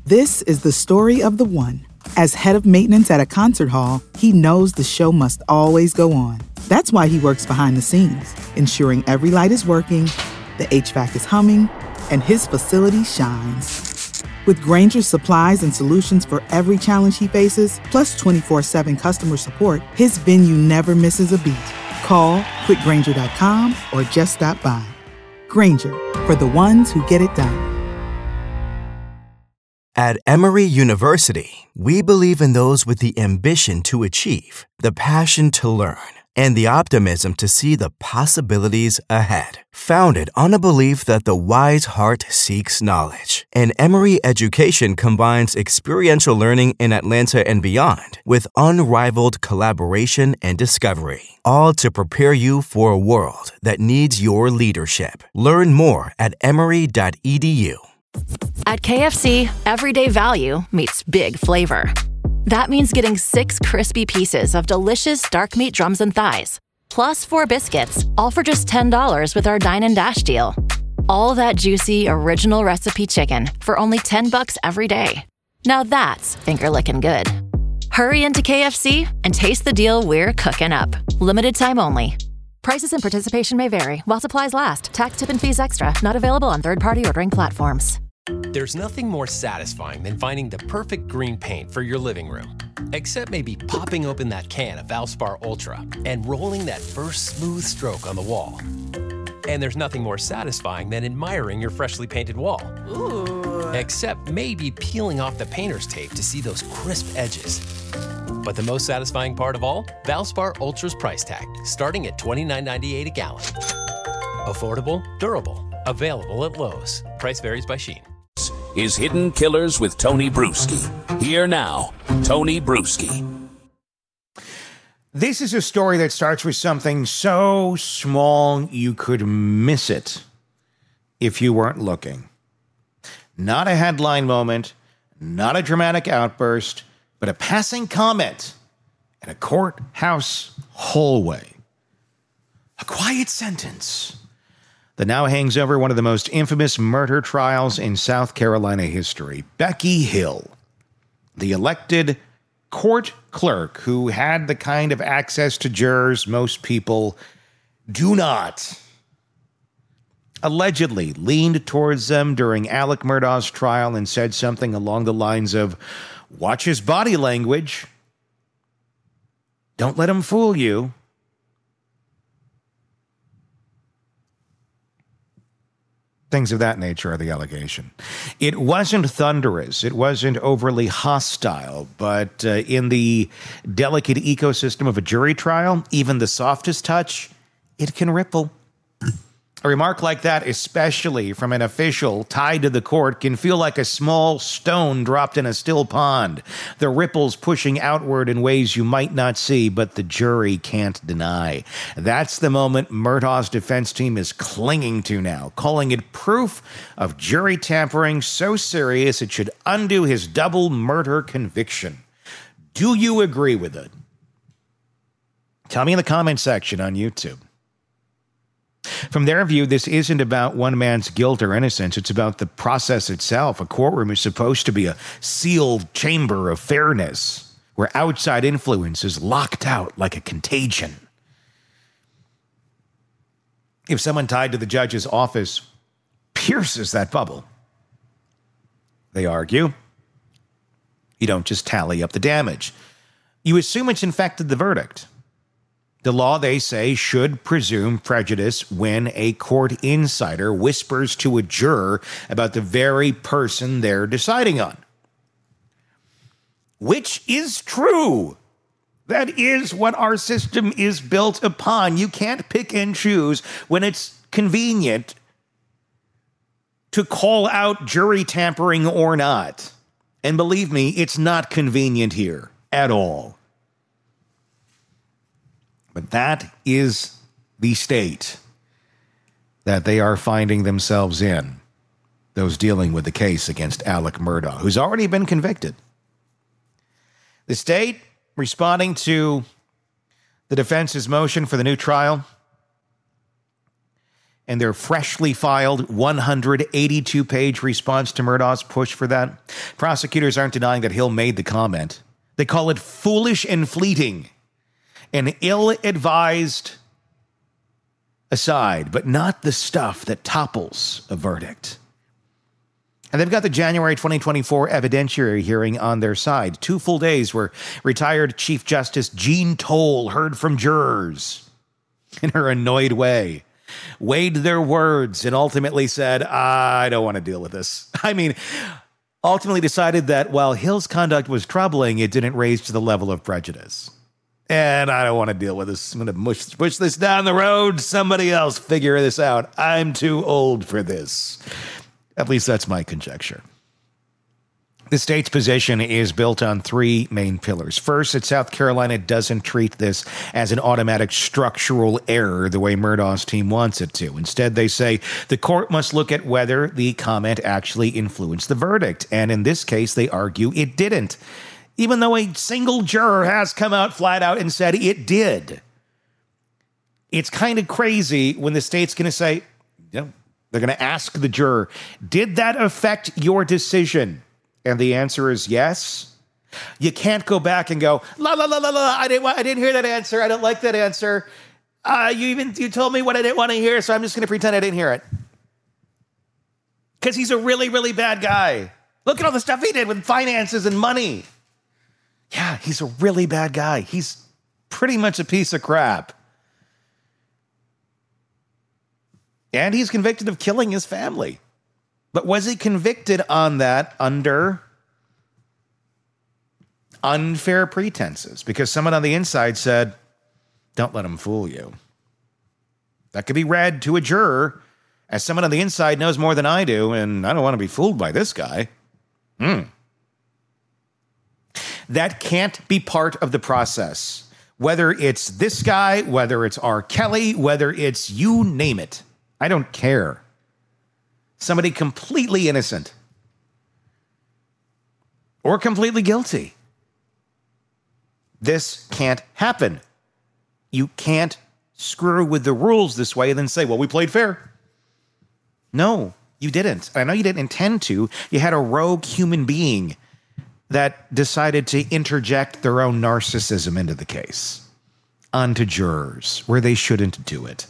This is the story of the one. As head of maintenance at a concert hall, he knows the show must always go on. That's why he works behind the scenes, ensuring every light is working, the HVAC is humming, and his facility shines. With Grainger's supplies and solutions for every challenge he faces, plus 24/7 customer support, his venue never misses a beat. Call quickgrainger.com or just stop by. Grainger, for the ones who get it done. At Emory University, we believe in those with the ambition to achieve, the passion to learn, and the optimism to see the possibilities ahead. Founded on a belief that the wise heart seeks knowledge, and Emory education combines experiential learning in Atlanta and beyond with unrivaled collaboration and discovery, all to prepare you for a world that needs your leadership. Learn more at emory.edu. At KFC, everyday value meets big flavor. That means getting 6 crispy pieces of delicious dark meat drums and thighs, plus 4 biscuits, all for just $10 with our Dine and Dash deal. All that juicy, original recipe chicken for only $10 every day. Now that's finger-licking good. Hurry into KFC and taste the deal we're cooking up. Limited time only. Prices and participation may vary while supplies last. Tax, tip, and fees extra. Not available on third-party ordering platforms. There's nothing more satisfying than finding the perfect green paint for your living room. Except maybe popping open that can of Valspar Ultra and rolling that first smooth stroke on the wall. And there's nothing more satisfying than admiring your freshly painted wall. Ooh. Except maybe peeling off the painter's tape to see those crisp edges. But the most satisfying part of all? Valspar Ultra's price tag, starting at $29.98 a gallon. Affordable, durable, available at Lowe's. Price varies by Shein. Is Hidden Killers with Tony Bruschi. Here now, Tony Bruschi. This is a story that starts with something so small you could miss it if you weren't looking. Not a headline moment, not a dramatic outburst, but a passing comment in a courthouse hallway. A quiet sentence that now hangs over one of the most infamous murder trials in South Carolina history. Becky Hill, the elected court clerk who had the kind of access to jurors most people do not, allegedly leaned towards them during Alec Murdaugh's trial and said something along the lines of, "Watch his body language. Don't let him fool you." Things of that nature are the allegation. It wasn't thunderous. It wasn't overly hostile. But in the delicate ecosystem of a jury trial, even the softest touch, it can ripple. A remark like that, especially from an official tied to the court, can feel like a small stone dropped in a still pond, the ripples pushing outward in ways you might not see, but the jury can't deny. That's the moment Murdaugh's defense team is clinging to now, calling it proof of jury tampering so serious it should undo his double murder conviction. Do you agree with it? Tell me in the comment section on YouTube. From their view, this isn't about one man's guilt or innocence. It's about the process itself. A courtroom is supposed to be a sealed chamber of fairness where outside influence is locked out like a contagion. If someone tied to the judge's office pierces that bubble, they argue, you don't just tally up the damage. You assume it's infected the verdict. The law, they say, should presume prejudice when a court insider whispers to a juror about the very person they're deciding on. Which is true. That is what our system is built upon. You can't pick and choose when it's convenient to call out jury tampering or not. And believe me, it's not convenient here at all. But that is the state that they are finding themselves in, those dealing with the case against Alec Murdaugh, who's already been convicted. The state, responding to the defense's motion for the new trial, and their freshly filed 182-page response to Murdaugh's push for that. Prosecutors aren't denying that Hill made the comment. They call it foolish and fleeting, an ill-advised aside, but not the stuff that topples a verdict. And they've got the January 2024 evidentiary hearing on their side. 2 full days where retired Chief Justice Jean Toll heard from jurors in her annoyed way, weighed their words, and ultimately said, I don't want to deal with this. I mean, ultimately decided that while Hill's conduct was troubling, it didn't raise to the level of prejudice. And I don't want to deal with this. I'm going to push this down the road. Somebody else figure this out. I'm too old for this. At least that's my conjecture. The state's position is built on 3 main pillars. First, that South Carolina doesn't treat this as an automatic structural error the way Murdaugh's team wants it to. Instead, they say the court must look at whether the comment actually influenced the verdict. And in this case, they argue it didn't, even though a single juror has come out flat out and said it did. It's kind of crazy when the state's going to say, they're going to ask the juror, did that affect your decision? And the answer is yes. You can't go back and go, la, la, la, la, la, I didn't hear that answer. I don't like that answer. You told me what I didn't want to hear, so I'm just going to pretend I didn't hear it. Because he's a really, really bad guy. Look at all the stuff he did with finances and money. Yeah, he's a really bad guy. He's pretty much a piece of crap. And he's convicted of killing his family. But was he convicted on that under unfair pretenses? Because someone on the inside said, don't let him fool you. That could be read to a juror as someone on the inside knows more than I do, and I don't want to be fooled by this guy. That can't be part of the process. Whether it's this guy, whether it's R. Kelly, whether it's you name it. I don't care. Somebody completely innocent or completely guilty. This can't happen. You can't screw with the rules this way and then say, well, we played fair. No, you didn't. I know you didn't intend to. You had a rogue human being that decided to interject their own narcissism into the case onto jurors where they shouldn't do it.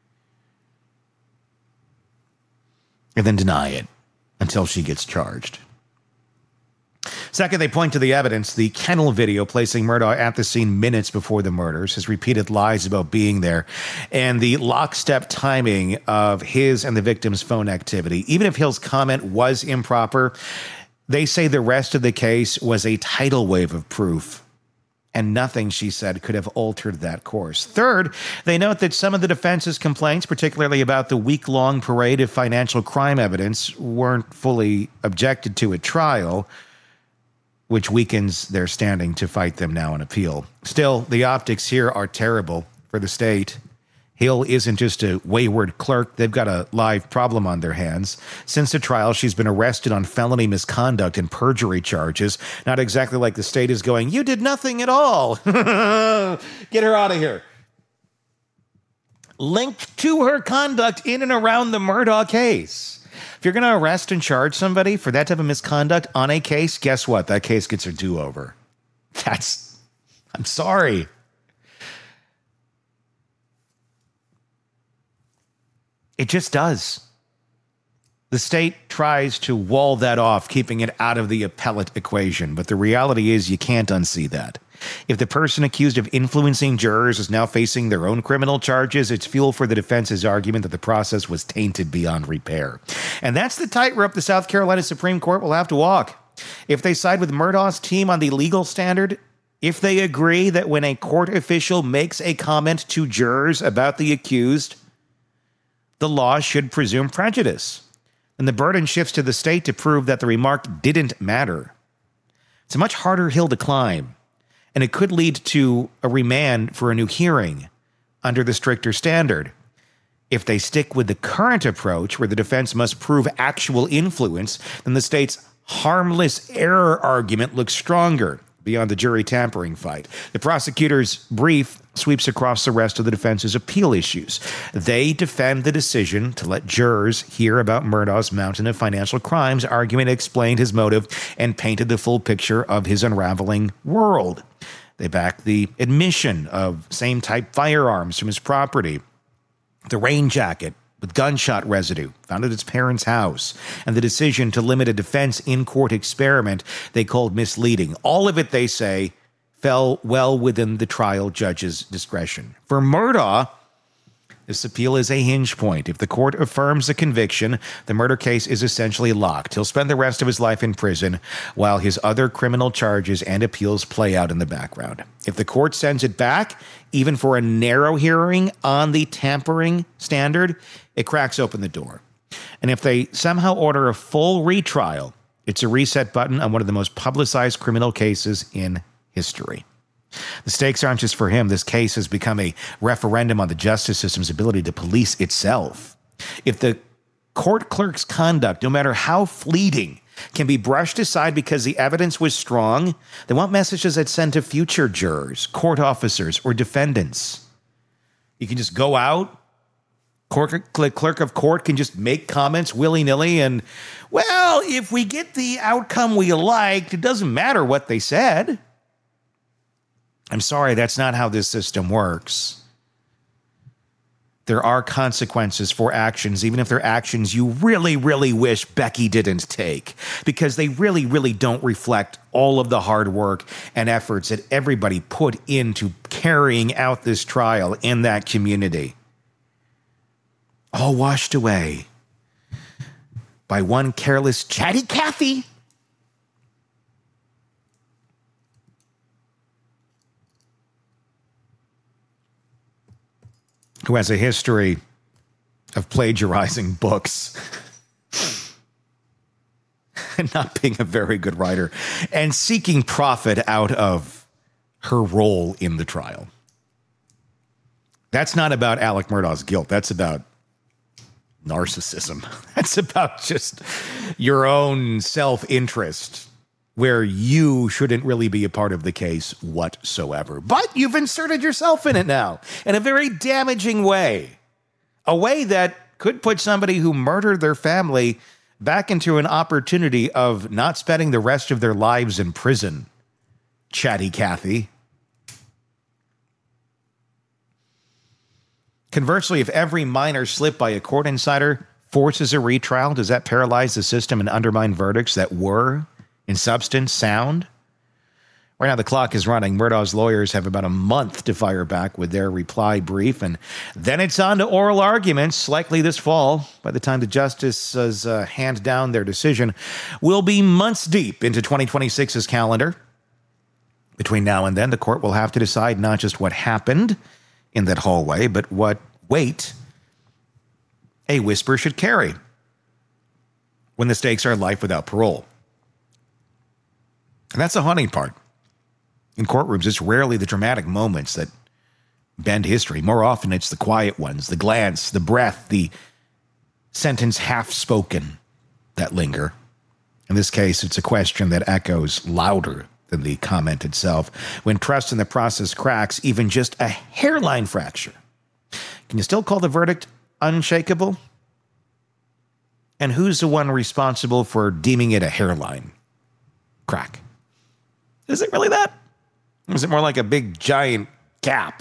And then deny it until she gets charged. Second, they point to the evidence, the kennel video placing Murdaugh at the scene minutes before the murders, his repeated lies about being there, and the lockstep timing of his and the victim's phone activity. Even if Hill's comment was improper, they say the rest of the case was a tidal wave of proof, and nothing, she said, could have altered that course. Third, they note that some of the defense's complaints, particularly about the week-long parade of financial crime evidence, weren't fully objected to at trial, which weakens their standing to fight them now in appeal. Still, the optics here are terrible for the state. Hill isn't just a wayward clerk. They've got a live problem on their hands. Since the trial, she's been arrested on felony misconduct and perjury charges. Not exactly like the state is going, you did nothing at all. Get her out of here. Linked to her conduct in and around the Murdaugh case. If you're going to arrest and charge somebody for that type of misconduct on a case, guess what? That case gets a do-over. I'm sorry. It just does. The state tries to wall that off, keeping it out of the appellate equation. But the reality is you can't unsee that. If the person accused of influencing jurors is now facing their own criminal charges, it's fuel for the defense's argument that the process was tainted beyond repair. And that's the tightrope the South Carolina Supreme Court will have to walk. If they side with Murdaugh's team on the legal standard, if they agree that when a court official makes a comment to jurors about the accused, the law should presume prejudice, and the burden shifts to the state to prove that the remark didn't matter. It's a much harder hill to climb, and it could lead to a remand for a new hearing under the stricter standard. If they stick with the current approach, where the defense must prove actual influence, then the state's harmless error argument looks stronger. beyond the jury tampering fight. The prosecutor's brief sweeps across the rest of the defense's appeal issues. They defend the decision to let jurors hear about Murdaugh's mountain of financial crimes. Argument explained his motive and painted the full picture of his unraveling world. They back the admission of same-type firearms from his property, the rain jacket with gunshot residue found at its parents' house, and the decision to limit a defense in-court experiment they called misleading. All of it, they say, fell well within the trial judge's discretion. For Murdaugh, this appeal is a hinge point. If the court affirms the conviction, the murder case is essentially locked. He'll spend the rest of his life in prison while his other criminal charges and appeals play out in the background. If the court sends it back, even for a narrow hearing on the tampering standard, it cracks open the door. And if they somehow order a full retrial, it's a reset button on one of the most publicized criminal cases in history. The stakes aren't just for him. This case has become a referendum on the justice system's ability to police itself. If the court clerk's conduct, no matter how fleeting, can be brushed aside because the evidence was strong, then what messages that send to future jurors, court officers, or defendants? You can just go out, clerk of court can just make comments willy-nilly, and, well, if we get the outcome we liked, it doesn't matter what they said. I'm sorry, that's not how this system works. There are consequences for actions, even if they're actions you really, really wish Becky didn't take, because they really, really don't reflect all of the hard work and efforts that everybody put into carrying out this trial in that community. All washed away by one careless chatty Cathy. Who has a history of plagiarizing books and not being a very good writer and seeking profit out of her role in the trial. That's not about Alec Murdaugh's guilt. That's about narcissism. That's about just your own self-interest, where you shouldn't really be a part of the case whatsoever. But you've inserted yourself in it now in a very damaging way. A way that could put somebody who murdered their family back into an opportunity of not spending the rest of their lives in prison. Chatty Cathy. Conversely, if every minor slip by a court insider forces a retrial, does that paralyze the system and undermine verdicts that were, in substance, sound? Right now, the clock is running. Murdaugh's lawyers have about a month to fire back with their reply brief, and then it's on to oral arguments, likely this fall. By the time the justices hand down their decision, we'll be months deep into 2026's calendar. Between now and then, the court will have to decide not just what happened in that hallway, but what weight a whisper should carry when the stakes are life without parole. And that's the haunting part. In courtrooms, it's rarely the dramatic moments that bend history. More often, it's the quiet ones, the glance, the breath, the sentence half-spoken that linger. In this case, it's a question that echoes louder than the comment itself. When trust in the process cracks, even just a hairline fracture, can you still call the verdict unshakable? And who's the one responsible for deeming it a hairline crack? Is it really that? Or is it more like a big, giant gap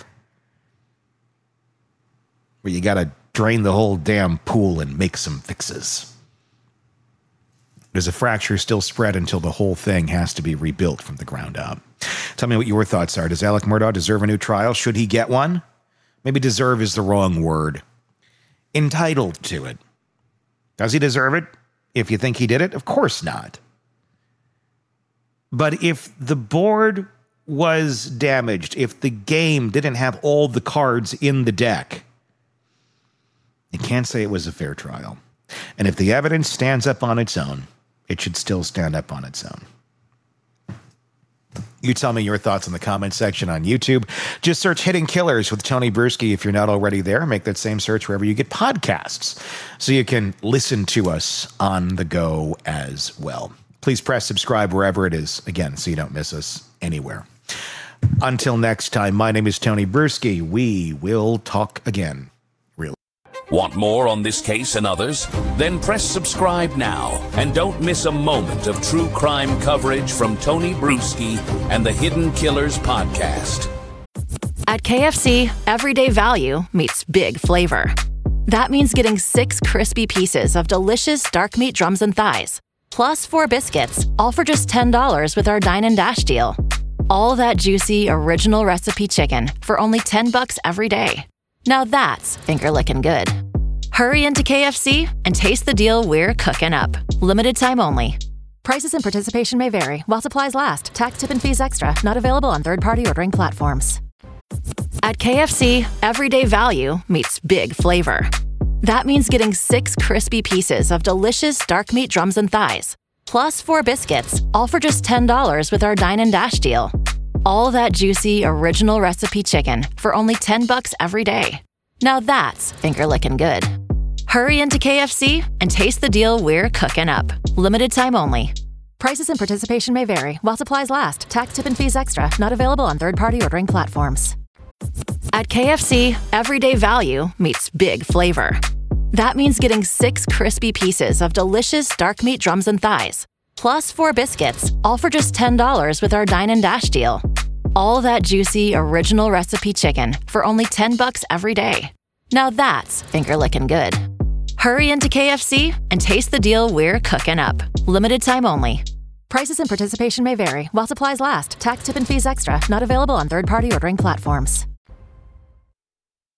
where you got to drain the whole damn pool and make some fixes? Does a fracture still spread until the whole thing has to be rebuilt from the ground up? Tell me what your thoughts are. Does Alec Murdaugh deserve a new trial? Should he get one? Maybe deserve is the wrong word. Entitled to it. Does he deserve it? If you think he did it, of course not. But if the board was damaged, if the game didn't have all the cards in the deck, you can't say it was a fair trial. And if the evidence stands up on its own, it should still stand up on its own. You tell me your thoughts in the comment section on YouTube. Just search Hidden Killers with Tony Bruschi if you're not already there. Make that same search wherever you get podcasts so you can listen to us on the go as well. Please press subscribe wherever it is, again, so you don't miss us anywhere. Until next time, my name is Tony Bruschi. We will talk again. Want more on this case and others? Then press subscribe now and don't miss a moment of true crime coverage from Tony Bruschi and the Hidden Killers podcast. At KFC, everyday value meets big flavor. That means getting 6 crispy pieces of delicious dark meat drums and thighs, plus 4 biscuits, all for just $10 with our Dine and Dash deal. All that juicy, original recipe chicken for only $10 every day. Now that's finger-licking good. Hurry into KFC and taste the deal we're cooking up. Limited time only. Prices and participation may vary while supplies last. Tax, tip, and fees extra. Not available on third-party ordering platforms. At KFC, everyday value meets big flavor. That means getting 6 crispy pieces of delicious dark meat drums and thighs, plus 4 biscuits, all for just $10 with our Dine and Dash deal. All that juicy, original recipe chicken for only $10 every day. Now that's finger-licking good. Hurry into KFC and taste the deal we're cooking up. Limited time only. Prices and participation may vary while supplies last. Tax, tip, and fees extra. Not available on third-party ordering platforms. At KFC, everyday value meets big flavor. That means getting 6 crispy pieces of delicious dark meat drums and thighs, plus 4 biscuits, all for just $10 with our Dine and Dash deal. All that juicy, original recipe chicken for only $10 every day. Now that's finger-licking good. Hurry into KFC and taste the deal we're cooking up. Limited time only. Prices and participation may vary while supplies last. Tax, tip, and fees extra. Not available on third-party ordering platforms.